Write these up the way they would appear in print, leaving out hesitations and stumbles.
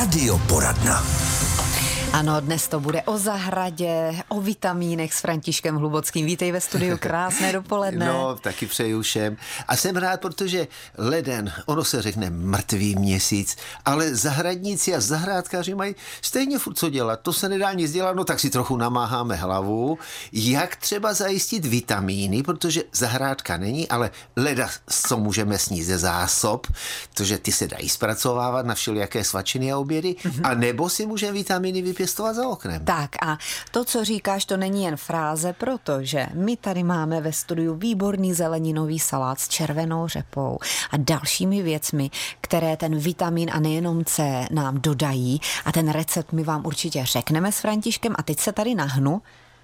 Radioporadna. Ano, dnes to bude o zahradě, o vitamínech s Františkem Hlubockým. Vítej ve studiu, krásné dopoledne. No, taky přeju všem. A jsem rád, protože leden, ono se řekne mrtvý měsíc, ale zahradníci a zahrádkáři mají stejně furt co dělat. To se nedá nic dělat, no tak si trochu namáháme hlavu. Jak třeba zajistit vitamíny, protože zahrádka není, ale leda, co můžeme snít ze zásob, protože ty se dají zpracovávat na všelijaké svačiny a obědy, a nebo si můžeme vitamíny vypěstovat za oknem. Tak a to, co říkáš, to není jen fráze, protože my tady máme ve studiu výborný zeleninový salát s červenou řepou a dalšími věcmi, které ten vitamin a nejenom C nám dodají, a ten recept my vám určitě řekneme s Františkem. A teď se tady nahnu,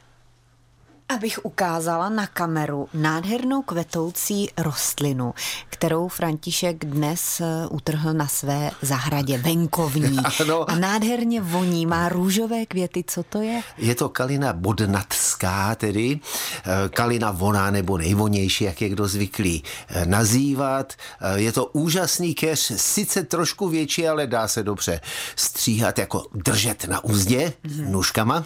abych ukázala na kameru nádhernou kvetoucí rostlinu, kterou František dnes utrhl na své zahradě venkovní. Ano. A nádherně voní, má růžové květy. Co to je? Je to kalina bodnatská, tedy kalina voná nebo nejvonější, jak je kdo zvyklý nazývat. Je to úžasný keř, sice trošku větší, ale dá se dobře stříhat, jako držet na uzdě nůžkama.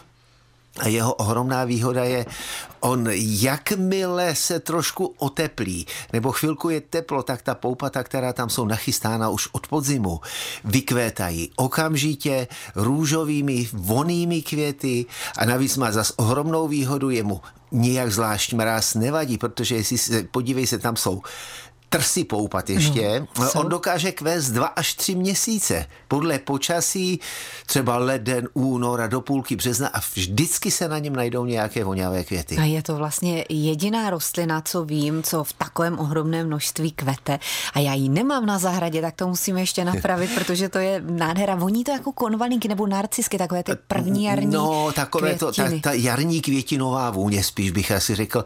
A jeho ohromná výhoda je, on jakmile se trošku oteplí, nebo chvilku je teplo, tak ta poupata, která tam jsou nachystána už od podzimu, vykvétají okamžitě růžovými, vonnými květy, a navíc má zas ohromnou výhodu, jemu nijak zvlášť mráz nevadí, protože jestli se, podívej se, tam jsou trsy poupat ještě. No, on dokáže kvést 2 až 3 měsíce. Podle počasí, třeba leden, únor a do půlky března, a vždycky se na něm najdou nějaké voňavé květy. A je to vlastně jediná rostlina, co vím, co v takovém ohromném množství kvete. A já ji nemám na zahradě, tak to musíme ještě napravit, protože to je nádhera. Voní to jako konvalínky nebo narcisky, takové ty první jarní takové květiny. ta jarní květinová vůně, spíš bych asi řekl.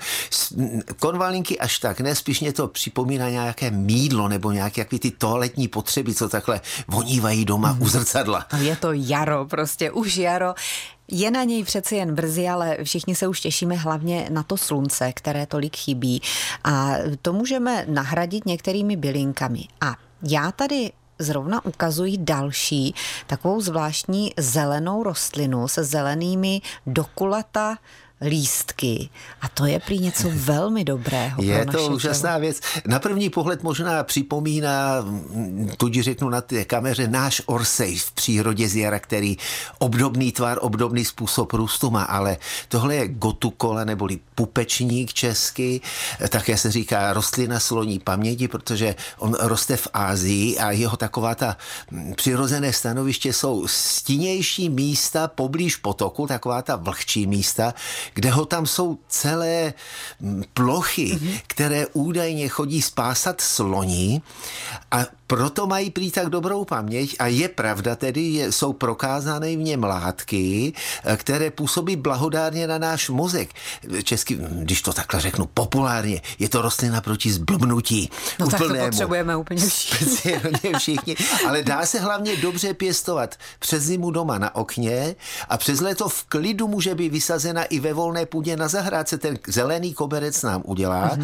Konvalínky až tak ne, spíš mě to připomíná nějaké mýdlo nebo nějaké ty toaletní potřeby, co takhle vonívají doma u zrcadla. Je to jaro, prostě už jaro. Je na něj přeci jen brzy, ale všichni se už těšíme hlavně na to slunce, které tolik chybí. A to můžeme nahradit některými bylinkami. A já tady zrovna ukazují další takovou zvláštní zelenou rostlinu se zelenými dokulata lístky. A to je prý něco velmi dobrého. Je to úžasná věc. Na první pohled možná připomíná, tudíž řeknu na té kameře, náš orsej v přírodě z jara, který obdobný tvar, obdobný způsob růstu má, ale tohle je gotukola neboli pupečník česky, také se říká rostlina sloní paměti, protože on roste v Asii a jeho taková ta přirozené stanoviště jsou stinnější místa poblíž potoku, taková ta vlhčí místa, kde ho tam jsou celé plochy, které údajně chodí spásat sloni, a proto mají prý tak dobrou paměť, a je pravda tedy, jsou prokázané v něm látky, které působí blahodárně na náš mozek. Česky, když to takhle řeknu populárně, je to rostlina proti zblbnutí. No tak to potřebujeme úplně všichni. Ale dá se hlavně dobře pěstovat přes zimu doma na okně a přes léto v klidu může být vysazena i ve volné půdě na zahrádce. Ten zelený koberec nám udělá.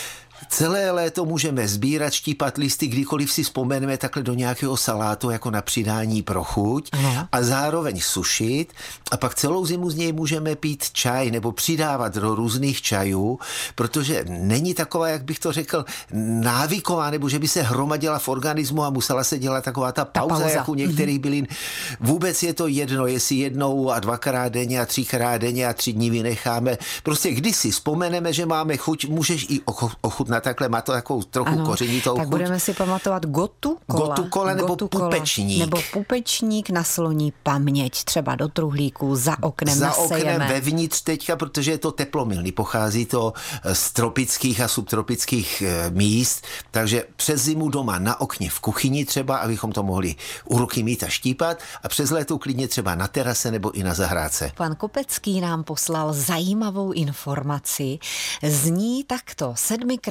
Celé léto můžeme sbírat, štípat listy, kdykoliv si vzpomeneme takhle do nějakého salátu jako na přidání pro chuť, a zároveň sušit, a pak celou zimu z něj můžeme pít čaj nebo přidávat do různých čajů, protože není taková, jak bych to řekl, návyková, nebo že by se hromadila v organismu a musela se dělat taková ta pauza. Jak u některých bylin. Vůbec je to jedno, jestli 1 a 2krát denně a 3krát denně a 3 dní vynecháme. Prostě když si vzpomeneme, že máme chuť, můžeš i ochutnat takhle, má to takovou trochu kořenitou chuť. Tak budeme si pamatovat gotukola nebo pupečník. Nebo pupečník na sloní paměť, třeba do truhlíku, za oknem nasejeme. Za oknem vevnitř teďka, protože je to teplomilný, pochází to z tropických a subtropických míst, takže přes zimu doma na okně v kuchyni třeba, abychom to mohli u ruky mít a štípat, a přes léto klidně třeba na terase nebo i na zahrádce. Pan Kopecký nám poslal zajímavou informaci. Zní takto: 7krát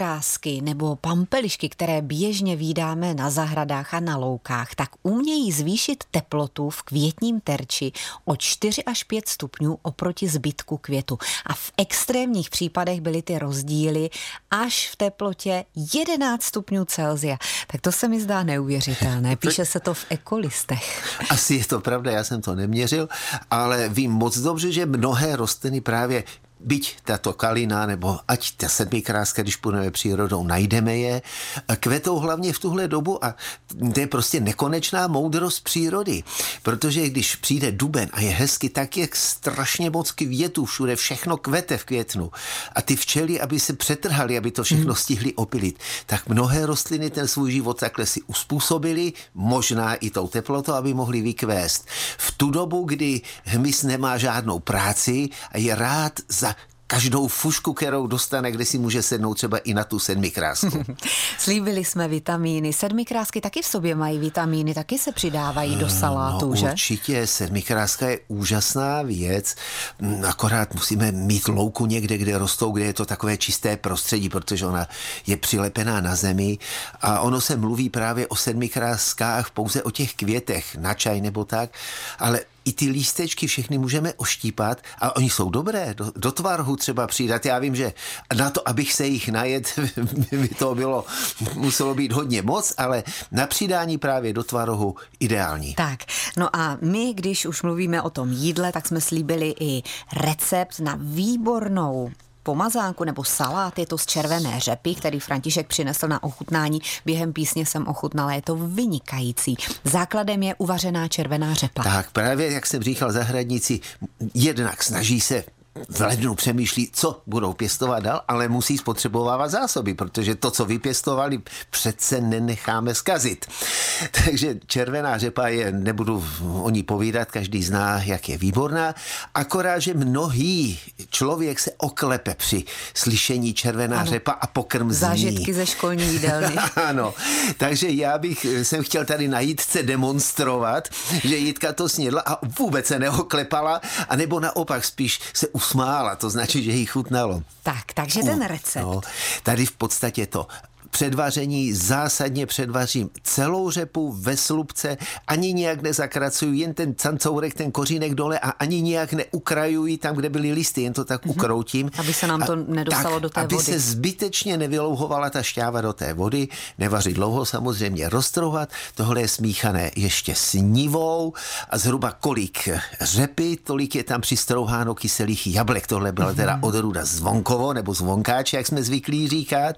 krásky nebo pampelišky, které běžně vídáme na zahradách a na loukách, tak umějí zvýšit teplotu v květním terči o 4 až 5 stupňů oproti zbytku květu. A v extrémních případech byly ty rozdíly až v teplotě 11 stupňů Celsia. Tak to se mi zdá neuvěřitelné. Píše se to v Ekolistech. Asi je to pravda, já jsem to neměřil, ale vím moc dobře, že mnohé rostliny právě byť tato kalina, nebo ať ta sedmikráska, když půjdeme přírodou, najdeme je, kvetou hlavně v tuhle dobu a to je prostě nekonečná moudrost přírody, protože když přijde duben a je hezky, tak je strašně moc květů, všude všechno kvete v květnu a ty včely, aby se přetrhaly, aby to všechno stihli opilit, tak mnohé rostliny ten svůj život takhle si uspůsobili, možná i tou teplotou, aby mohli vykvést. V tu dobu, kdy hmyz nemá žádnou práci a je rád za každou fušku, kterou dostane, kde si může sednout třeba i na tu sedmikrásku. Slíbili jsme vitamíny. Sedmikrásky taky v sobě mají vitamíny, taky se přidávají do salátu, že? Určitě, sedmikráska je úžasná věc, akorát musíme mít louku někde, kde rostou, kde je to takové čisté prostředí, protože ona je přilepená na zemi a ono se mluví právě o sedmikráskách pouze o těch květech, na čaj nebo tak, ale i ty lístečky všechny můžeme oštípat a oni jsou dobré, do tvarhu třeba přidat. Já vím, že na to, abych se jich najet, by to muselo být hodně moc, ale na přidání právě do tvarohu ideální. Tak, no a my, když už mluvíme o tom jídle, tak jsme slíbili i recept na výbornou pomazánku nebo salát, je to z červené řepy, který František přinesl na ochutnání. Během písně jsem ochutnala, je to vynikající. Základem je uvařená červená řepa. Tak právě, jak jsem říkal, zahradníci jednak snaží se v lednu přemýšlí, co budou pěstovat dál, ale musí spotřebovávat zásoby, protože to, co vypěstovali, přece nenecháme zkazit. Takže červená řepa je, nebudu o ní povídat, každý zná, jak je výborná, akorát, že mnohý člověk se oklepe při slyšení červená řepa a pokrm z ní. Zážitky ze školní jídelny. Ano, takže jsem chtěl tady na Jitce demonstrovat, že Jitka to snědla a vůbec se neoklepala, anebo naopak spíš se usmála, to značí, že jí chutnalo. Takže ten recept. No, tady v podstatě to předvaření zásadně předvařím celou řepu ve slupce, ani nějak nezakracuju, jen ten cancourek, ten kořínek dole a ani nějak neukrajuji tam, kde byly listy, jen to tak ukroutím. Aby se nám to nedostalo do té vody. Aby se zbytečně nevylouhovala ta šťáva do té vody, nevařit dlouho, samozřejmě roztrouhat. Tohle je smíchané ještě s nivou a zhruba kolik řepy, tolik je tam přistrouháno kyselých jablek. Tohle byla teda odrůda zvonkovo nebo zvonkáče, jak jsme zvyklí říkat.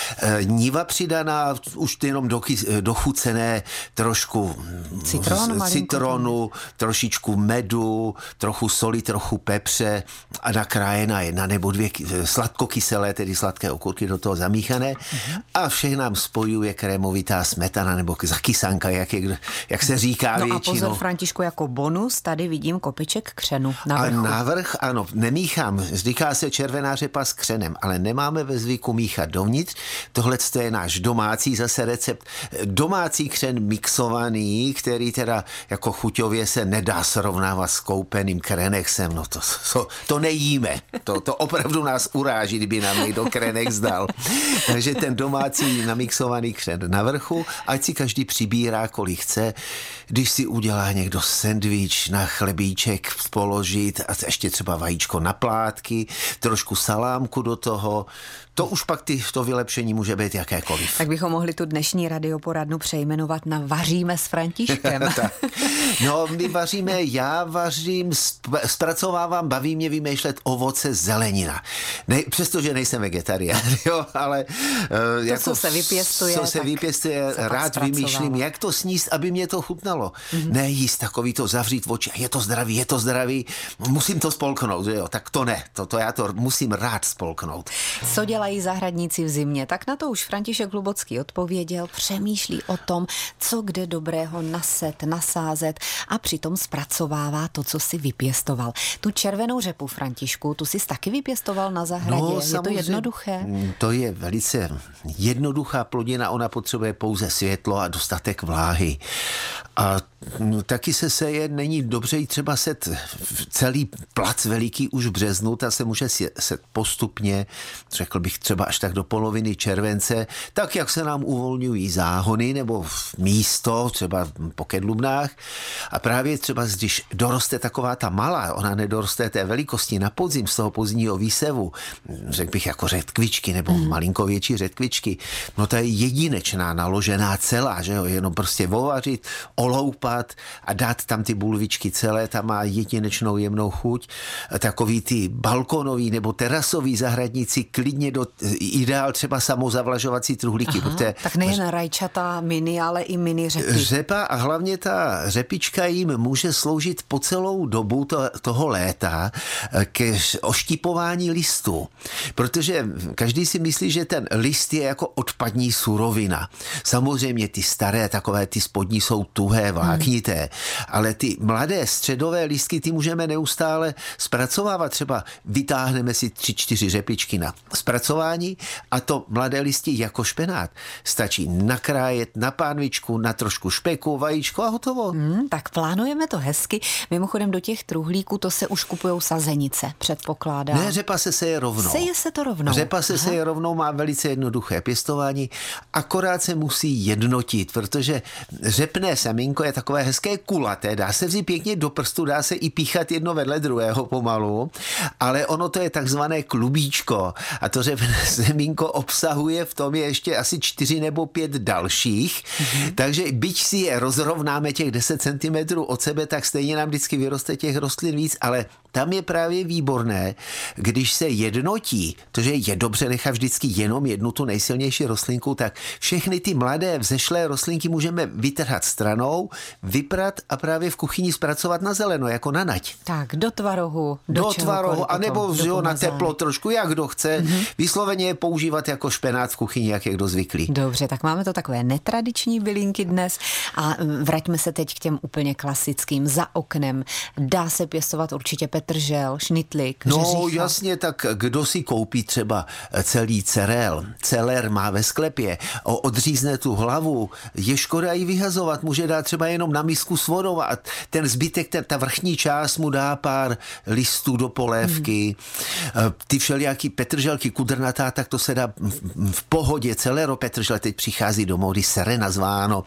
Niva přidaná, už jenom dochucené trošku citronu, trošičku medu, trochu soli, trochu pepře a nakrájená 1 nebo 2 sladkokyselé, tedy sladké okurky do toho zamíchané a vše nám spojuje krémovitá smetana nebo zakysanka, jak se říká většinou. No a pozor, Františku, jako bonus tady vidím kopiček křenu na vrchu. A navrch, ano, nemíchám, říká se červená řepa s křenem, ale nemáme ve zvyku míchat dovnitř. Tohle to je náš domácí zase recept. Domácí křen mixovaný, který teda jako chuťově se nedá srovnávat s koupeným krenexem. No to nejíme. To opravdu nás uráží, kdyby nám někdo krenek zdal. Takže ten domácí namixovaný křen na vrchu, ať si každý přibírá, kolik chce. Když si udělá někdo sendvič na chlebíček položit a ještě třeba vajíčko na plátky, trošku salámku do toho, to už pak to vylepšení může být jakékoliv. Tak bychom mohli tu dnešní radioporadnu přejmenovat na Vaříme s Františkem. No, my vaříme, já vařím, zpracovávám, baví mě vymýšlet ovoce, zelenina. Přestože nejsem vegetarián, jo, ale co se vypěstuje, rád vymýšlím, jak to sníst, aby mě to chutnalo. Nejíst takový to, zavřít oči, je to zdravý, musím to spolknout, jo, tak to ne, to já to musím rád spolknout. Co dělají zahradníci v zimě? Tak na to už František Hlubocký odpověděl, přemýšlí o tom, co kde dobrého nasázet a přitom zpracovává to, co si vypěstoval. Tu červenou řepu, Františku, tu jsi taky vypěstoval na zahradě. No, je to jednoduché? To je velice jednoduchá plodina, ona potřebuje pouze světlo a dostatek vláhy. A taky se seje, není dobře jí třeba set celý plac veliký už v březnu, ta se může set postupně, řekl bych třeba až tak do poloviny července, tak jak se nám uvolňují záhony nebo místo, třeba po kedlubnách. A právě třeba, když doroste taková ta malá, ona nedoroste té velikosti na podzim z toho pozdního výsevu, řekl bych jako řetkvičky nebo malinko větší řetkvičky, no ta je jedinečná, naložená celá, že jo, jenom prostě ovařit, oloupat a dát tam ty bulvičky celé, tam má jedinečnou jemnou chuť. Takový ty balkonový nebo terasový zahradníci klidně ideál třeba samozavlažovací truhlíky. Tak nejen rajčata mini, ale i mini řepy. Řepa a hlavně ta řepička jim může sloužit po celou dobu toho léta ke oštípování listů. Protože každý si myslí, že ten list je jako odpadní surovina. Samozřejmě ty staré, takové ty spodní jsou tuhé, vláknité, ale ty mladé středové lístky, ty můžeme neustále zpracovávat. Třeba vytáhneme si 3-4 řepičky na zpracování a to mladé listí jako špenát. Stačí nakrájet na pánvičku, na trošku špeku, vajíčko a hotovo. Tak plánujeme to hezky. Mimochodem do těch truhlíků to se už kupujou sazenice, předpokládám. Ne, řepa se seje rovnou. Seje se to rovnou. Řepa se seje rovnou, má velice jednoduché pěstování, akorát se musí jednotit, protože řepné semínko je takové hezké kulaté, dá se vzít pěkně do prstu, dá se i píchat jedno vedle druhého pomalu, ale ono to je takzvané klubíčko a to řepné semínko obsahuje v tom je ještě asi 4 nebo 5 dalších, takže byť si je rozrovnáme těch 10 cm od sebe, tak stejně nám vždycky vyroste těch rostlin víc, ale tam je právě výborné, když se jednotí, protože je dobře nechat vždycky jenom jednu tu nejsilnější rostlinku, tak všechny ty mladé vzešlé rostlinky můžeme vytrhat stranou, vyprat a právě v kuchyni zpracovat na zeleno, jako na nať. Tak, do tvarohu, do tvarohu, anebo na teplo trošku, jak kdo chce. Vysloveně je používat jako špenát v kuchyni, jak je kdo zvyklý. Dobře, tak máme to takové netradiční bylinky dnes a vraťme se teď k těm úplně klasickým. Za oknem dá se pěstovat určitě petržel, šnitlik, řeřicha. No jasně, tak kdo si koupí třeba celý celer má ve sklepě, odřízne tu hlavu, je škoda ji vyhazovat, může dát třeba jenom na misku s vodou a ten zbytek, ta vrchní část mu dá pár listů do polévky. Ty všelijaký petrželky kudrnatá, tak to se dá v pohodě, celero petržel teď přichází do módy, serena zváno,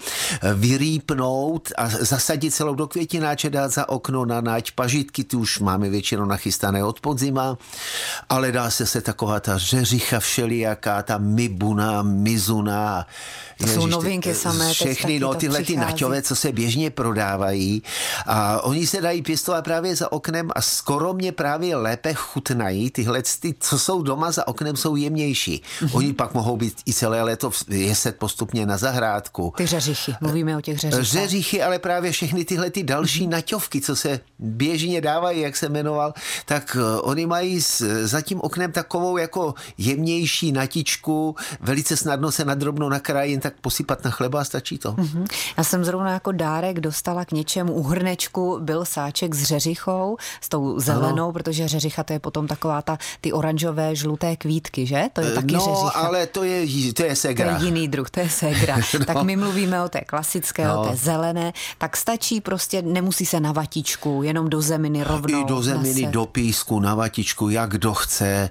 vyrýpnout a zasadit celou do květináče, dát za okno na nať, pažitky, ty už máme většinou nachystané od podzima, ale dá se taková ta řeřicha všelijaká, ta mibuna, mizuna. To jsou novinky samé. Všechny, tyhle ty naťové, co se běžně prodávají a oni se dají pěstovat právě za oknem a skoro mě právě lépe chutnají. Tyhle, co jsou doma za oknem, jsou jemnější. Oni pak mohou být i celé léto jeset postupně na zahrádku. Ty řeřichy, mluvíme o těch řeřichách. Řeřichy, ale právě všechny tyhle ty další naťovky, co se běžně dávají, jak se jmenoval, tak oni mají za tím oknem takovou jako jemnější natičku, velice snadno se nadrobno nakrájí, tak posypat na chleba a stačí to. Já jsem zrovna jako dárek dostala k něčemu u hrnečku, byl sáček s řeřichou, s tou zelenou, protože řeřicha to je potom taková ty oranžové, žluté kvítky, že? To je taky řeřicha. Ale to je segra. To je jiný druh, to je segra. Tak my mluvíme o té klasické, o té zelené, tak stačí prostě, nemusí se na vatičku, jenom do zeminy rovnou. I do zeminy, do písku, na vatičku, jak kdo chce.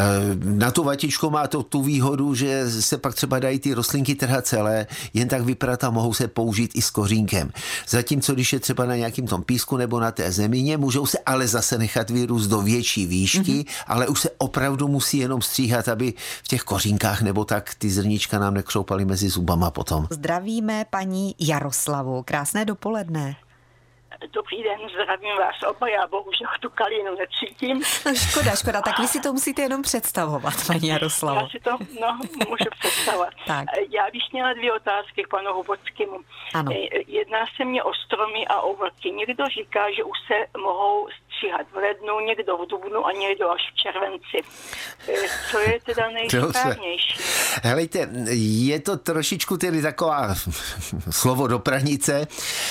Na tu vatičku má to tu výhodu, že se pak třeba dají ty rostlinky trhat celé, jen tak vyprat a mohou se použít i s kořínkem. Zatímco, když je třeba na nějakým tom písku nebo na té zemině, můžou se ale zase nechat vyrůst do větší výšky, ale už se opravdu musí jenom stříhat, aby v těch kořínkách nebo tak ty zrníčka nám nekřoupaly mezi zubama potom. Zdravíme paní Jaroslavu. Krásné dopoledne. Dobrý den, zdravím vás oba, já bohužel tu kalinu necítím. No škoda, tak vy si to musíte jenom představovat, paní Jaroslavo. Já si to, můžu představovat. Tak. Já bych měla 2 otázky k panu Hubockému. Ano. Jedná se mě o stromy a o vlky. Někdo říká, že už se mohou stříhat v lednu, někdo v dubnu a někdo až v červenci. Co je teda nejsprávnější? Helejte, je to trošičku tedy taková slovo do pranice.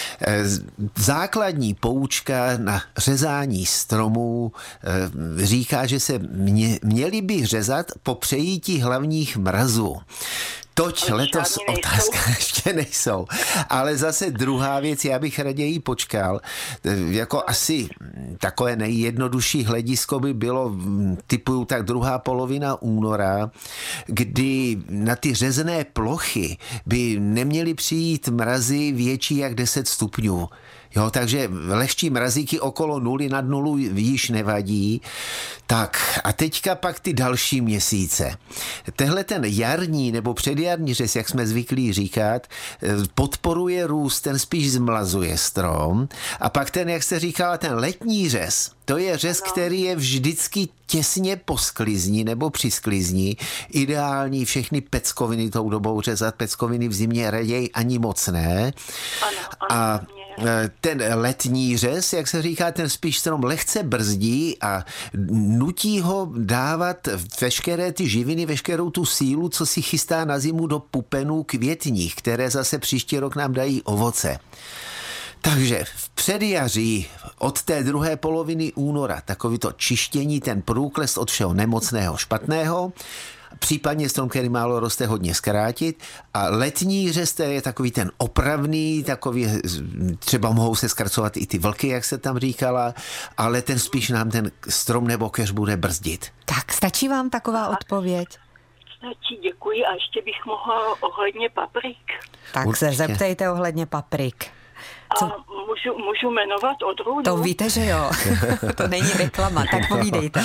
Základní poučka na řezání stromů říká, že se měli by řezat po přejítí hlavních mrazů. Toť letos otázka ještě nejsou. Ale zase druhá věc, já bych raději počkal. Jako asi takové nejjednodušší hledisko by bylo, typuju tak druhá polovina února, kdy na ty řezné plochy by neměly přijít mrazy větší jak 10 stupňů. Jo, takže lehčí mrazíky okolo 0 nad 0 již nevadí. Tak a teďka pak ty další měsíce. Tehle ten jarní nebo předjarní řez, jak jsme zvyklí říkat, podporuje růst, ten spíš zmlazuje strom. A pak ten, jak jste říkala, ten letní řez, to je řez, který je vždycky těsně po sklizni nebo při sklizni. Ideální všechny peckoviny tou dobou řezat, peckoviny v zimě raději ani moc ne. A ten letní řez, jak se říká, ten spíš strom lehce brzdí a nutí ho dávat veškeré ty živiny, veškerou tu sílu, co si chystá na zimu do pupenů květních, které zase příští rok nám dají ovoce. Takže v předjaří od té druhé poloviny února takový to čištění, ten průkles od všeho nemocného, špatného, případně strom, který málo roste, hodně zkrátit. A letní řez, to je takový ten opravný, takový, třeba mohou se zkracovat i ty vlky, jak se tam říkala, ale ten spíš nám ten strom nebo keř bude brzdit. Tak, stačí vám taková odpověď? Stačí, děkuji. A ještě bych mohla ohledně paprik. Tak určitě se zeptejte ohledně paprik. Co? A můžu jmenovat odrůdu? To víte, že jo. To není reklama, tak povídejte.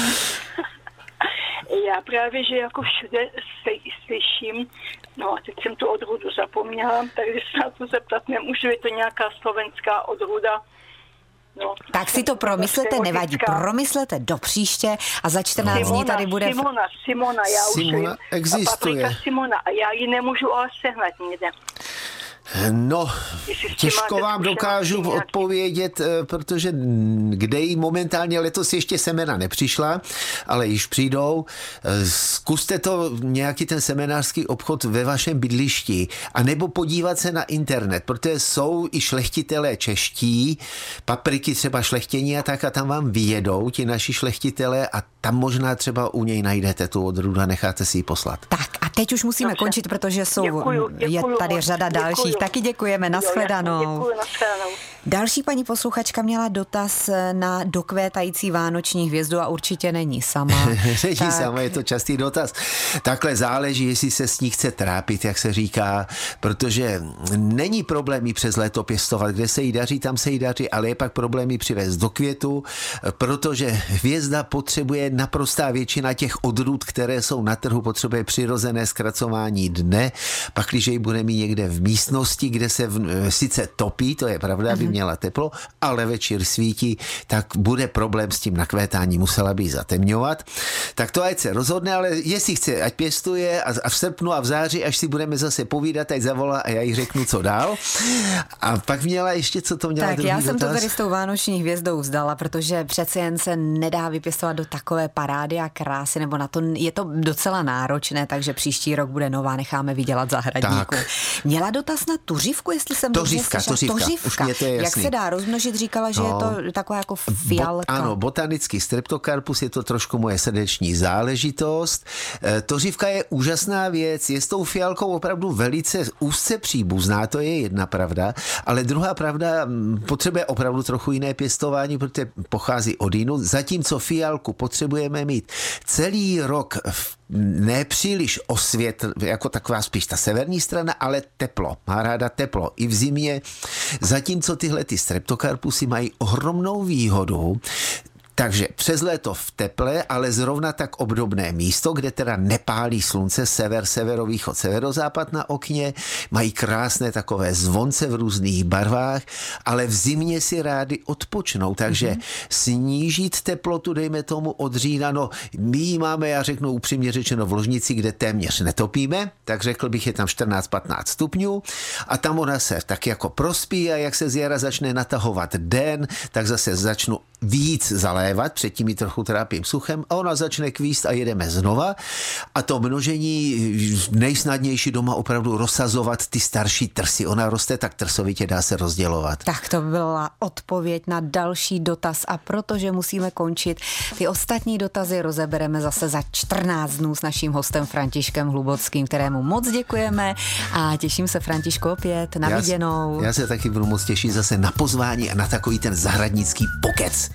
Já právě, že jako všude slyším, no a teď jsem tu odrůdu zapomněla, takže se na to zeptat nemůžu, je to nějaká slovenská odrůda. No, tak si to promyslete, nevadí, promyslete do příště a za 14 dní tady bude... Simona, já už Simona existuje. Paprika Simona a já ji nemůžu ale sehnat někde. No, těžko vám dokážu odpovědět, protože kde jí momentálně letos ještě semena nepřišla, ale již přijdou. Zkuste to nějaký ten semenářský obchod ve vašem bydlišti, anebo podívat se na internet, protože jsou i šlechtitelé čeští, papriky třeba šlechtění a tak a tam vám vyjedou ti naši šlechtitelé a tam možná třeba u něj najdete tu odrůdu a necháte si ji poslat. Tak a teď už musíme končit, protože je tady řada dalších. Taky děkujeme, nashledanou. Děkuji, nashledanou. Další paní posluchačka měla dotaz na dokvétající vánoční hvězdu a určitě není sama. Není sama, je to častý dotaz. Takhle záleží, jestli se s ní chce trápit, jak se říká, protože není problém jí přes léto pěstovat, kde se jí daří, tam se jí daří, ale je pak problém jí přivést do květu, protože hvězda potřebuje naprostá většina těch odrůd, které jsou na trhu, potřebuje přirozené zkracování dne, pak když ji bude mít někde v místnosti, kde se sice topí, to je pravda, aby měla teplo, ale večer svítí, tak bude problém s tím nakvétáním, musela by zatemňovat. Tak to ať se rozhodne, ale jestli chce, ať pěstuje a v srpnu a v září, až si budeme zase povídat, ať zavolá a já jí řeknu, co dál. A pak měla ještě, co to měla tak druhý já jsem dotaz? To tady s tou vánoční hvězdou vzdala, protože přece jen se nedá vypěstovat do takové parády a krásy, nebo na to je to docela náročné, takže příští rok bude nová, necháme vydělat zahradníku. Tak. Měla dotaz na tuřivku, jestli jsem dobře slyšela. Tuřivka. Už mě to je jak se dá rozmnožit, říkala, že je to taková jako fialka. Ano, botanický streptokarpus, je to trošku moje srdeční záležitost. Tuřivka je úžasná věc, je s tou fialkou opravdu velice úzce příbuzná, to je jedna pravda, ale druhá pravda potřebuje opravdu trochu jiné pěstování, protože pochází od jinou, zatímco fialku potřebujeme mít celý rok nepříliš jako taková spíš ta severní strana, ale teplo. Má ráda teplo i v zimě. Zatímco tyhle ty streptokarpusy mají ohromnou výhodu, takže přes léto v teple, ale zrovna tak obdobné místo, kde teda nepálí slunce, sever, severovýchod, severozápad na okně, mají krásné takové zvonce v různých barvách, ale v zimě si rádi odpočnou, takže snížit teplotu, dejme tomu od října, no my ji máme, já řeknu upřímně řečeno, v ložnici, kde téměř netopíme, tak řekl bych, je tam 14-15 stupňů a tam ona se tak jako prospí a jak se z jara začne natahovat den, tak zase začnu víc zalévat, předtím ji trochu trápím suchem a ona začne kvíst a jedeme znova. A to množení nejsnadnější doma opravdu rozsazovat ty starší trsy. Ona roste tak trsovitě, dá se rozdělovat. Tak to byla odpověď na další dotaz a protože musíme končit, ty ostatní dotazy rozebereme zase za 14 dnů s naším hostem Františkem Hlubockým, kterému moc děkujeme a těším se, Františku, opět na viděnou. Já se taky budu moc těšit zase na pozvání a na takový ten zahradnický pokec.